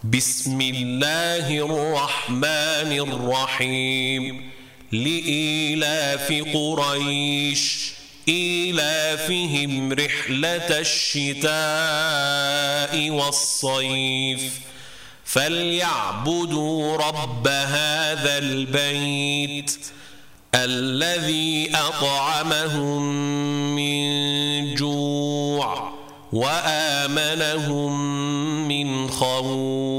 بسم الله الرحمن الرحيم لإيلاف قريش إيلافهم رحلة الشتاء والصيف فليعبدوا رب هذا البيت الذي أطعمهم من جوع وآمنهم من خوف.